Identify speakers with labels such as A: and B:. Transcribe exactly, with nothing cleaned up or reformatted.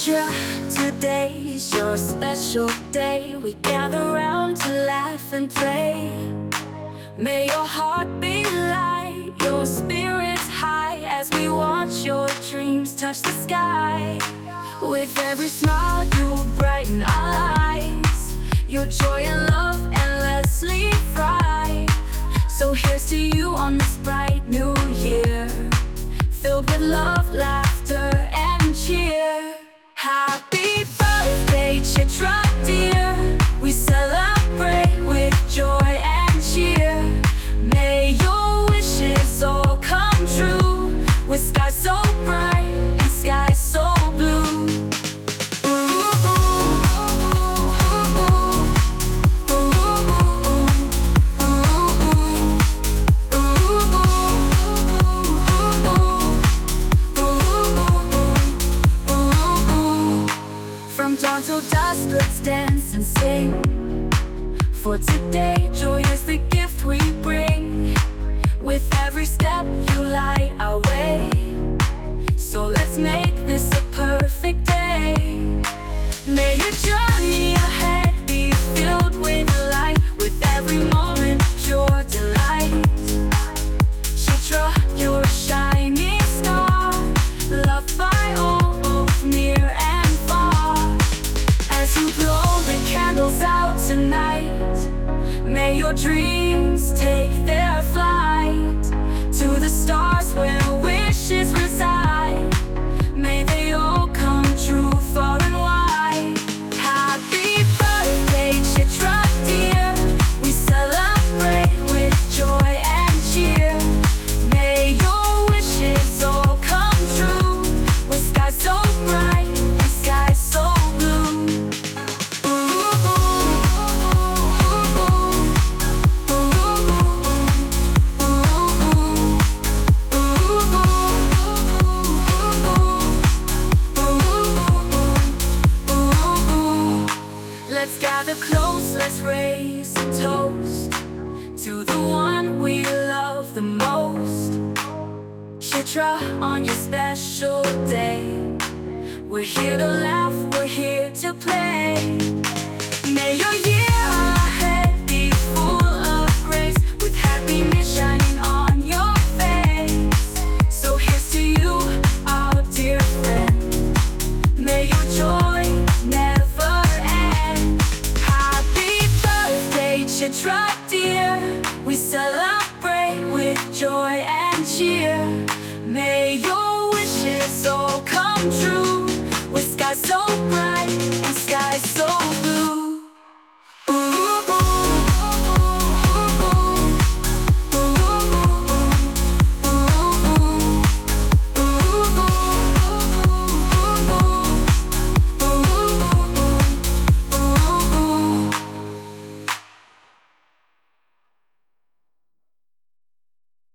A: Chitra, today is your special day. We gather round to laugh and play. May your heart be light, your spirits high, as we watch your dreams touch the sky. With every smile you brighten our lives, your joy and love endlessly fry. So here's to you on this bright new year, filled with love, laughter, and cheer. Happy birthday, Chitra dear. We celebrate with joy and cheer. May your wishes all come true, with skies so bright and skies so blue. From dawn till dusk, let's dance and sing. For today, joy is the gift we bring. With every step, you light our way. So let's make this a perfect day. May your journey ahead be filled with light, with every moment pure delight. Chitra, you're a shining star, loved by all, both near and far. As you blow the candles out tonight, may your dreams take their flight to the stars where wishes reside. May they all come true far and wide. Happy birthday, Chitra dear. We celebrate with joy and cheer. May your wishes all come true, with skies so bright and skies so blue. Let's gather close, let's raise a toast to the one we love the most. Chitra, on your special day, we're here to laugh, we're here to play. May your year